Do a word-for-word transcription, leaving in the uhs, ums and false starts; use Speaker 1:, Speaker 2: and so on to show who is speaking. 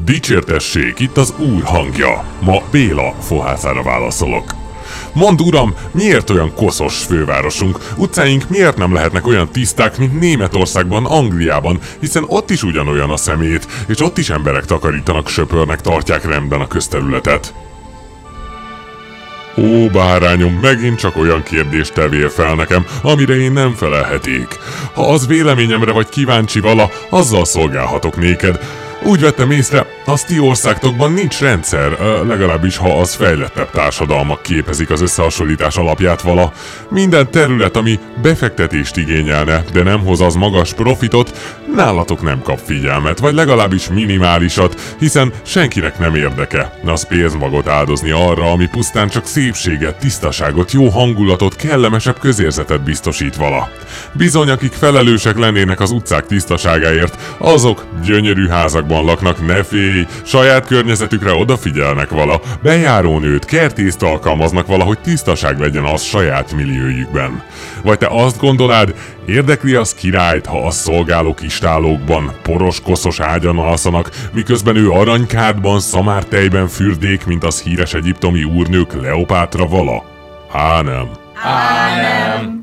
Speaker 1: Dicsértessék, itt az Úr hangja. Ma Béla fohászára válaszolok. Mondd, uram, miért olyan koszos fővárosunk? Utcáink miért nem lehetnek olyan tiszták, mint Németországban, Angliában, hiszen ott is ugyanolyan a szemét, és ott is emberek takarítanak, söpörnek, tartják rendben a közterületet. Ó, bárányom, megint csak olyan kérdést tevél fel nekem, amire én nem felelheték. Ha az véleményemre vagy kíváncsi vala, azzal szolgálhatok néked. Úgy vettem észre, az ti országtokban nincs rendszer, legalábbis ha az fejlettebb társadalmak képezik az összehasonlítás alapját vala. Minden terület, ami befektetést igényelne, de nem hoz az magas profitot, nálatok nem kap figyelmet, vagy legalábbis minimálisat, hiszen senkinek nem érdeke az pénzmagot áldozni arra, ami pusztán csak szépséget, tisztaságot, jó hangulatot, kellemesebb közérzetet biztosít vala. Bizony, akik felelősek lennének az utcák tisztaságáért, azok gyönyörű házakban laknak, ne félj, saját környezetükre odafigyelnek vala, bejárónőt, kertészt alkalmaznak vala, hogy tisztaság legyen az saját milliójükben. Vagy te azt gondolád, érdekli az királyt, ha a szolgálók istálókban, poros-koszos ágyon alszanak, miközben ő aranykádban, szamártejben fürdék, mint az híres egyiptomi úrnők Kleopátra vala? Á nem.
Speaker 2: Á nem.